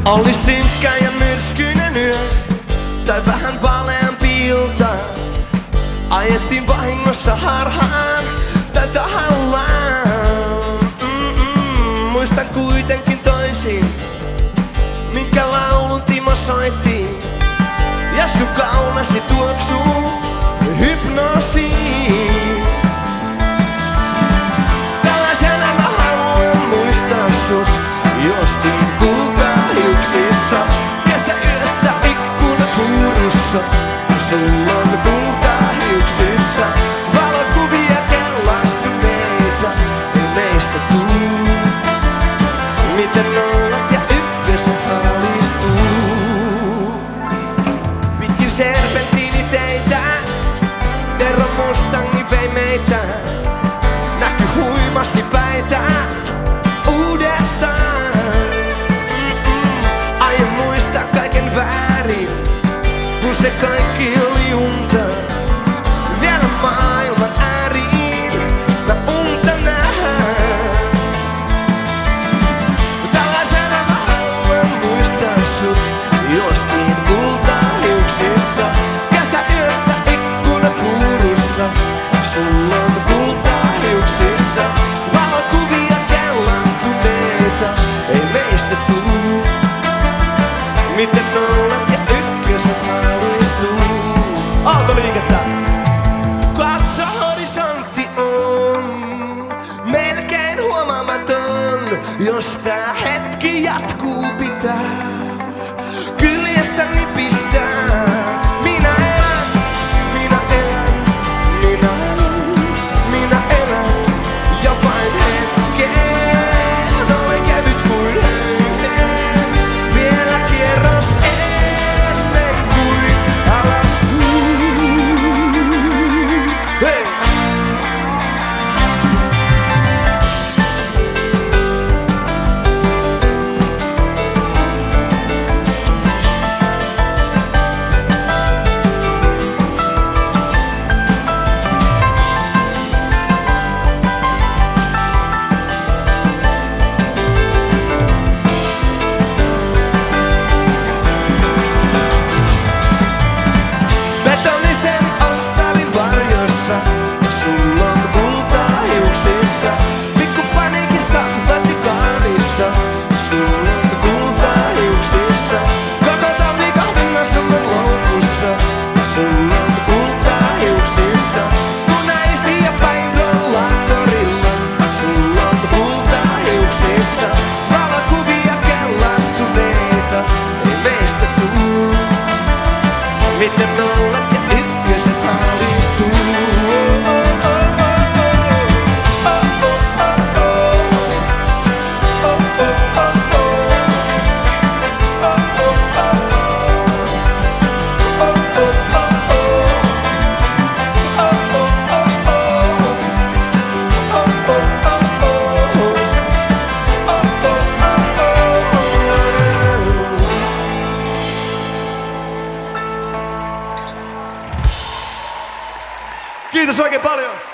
Oli synkkä ja myrskyinen yö, tai vähän vaaleampi ilta. Ajettiin vahingossa harhaan, tai tahallaan. Muistan kuitenkin toisin, minkä laulun Timo soitti. Ja sun kaunasi tuoksuu hypnoosiin. Tällaisena mä haluan muistaa sut, jostain kultahiuksissa. Kesäyössä ikkunat huurussa, sulla on kultahiuksissa. Valokuvia kellastuneita, ei meistä tuu. Miten nollat ja ykköset haalistuu. Pitkin serpentiiniteitä, Tero Mustangi vei meitä. Näky huimasti päitä uudestaan. Aion muistaa kaiken väärin, kun se kaikki oli unta. Vielä maailman ääriin mä unta nähdään. Tällaisena mä haluan muistaa sut, jostain kultahiuksissa. Kesäyössä ikkunat huurussa, sulla on kultahiuksissa. Valokuvia kellastuneita, ei meistä tuu. Miten nollat ja ykköset haalistuu. Aaltoliikettä! Katso, horisontti on melkein huomaamaton. Jos tää hetki jatkuu, pitää kyljestä nipistää. Minä elän, minä elän, minä elän, minä elän. Ja vain hetken, olen kevyt kuin höyhen. Vielä kierros ennen kuin alastuu. Hei! Betonisen ostarin varjossa, sulla on kultahiuksissa. Pikku paniikissa, Vatikaanissa, sulla on kultahiuksissa. Koko talvi kahvinnassa mun loukussa, sulla on kultahiuksissa. Punaisia päin rollaattorilla, sulla on kultahiuksissa. Valokuvia kellastuneita, ei meistä tuu. Miten nollat ja ykköset haalistuu. Kiitos oikein paljon!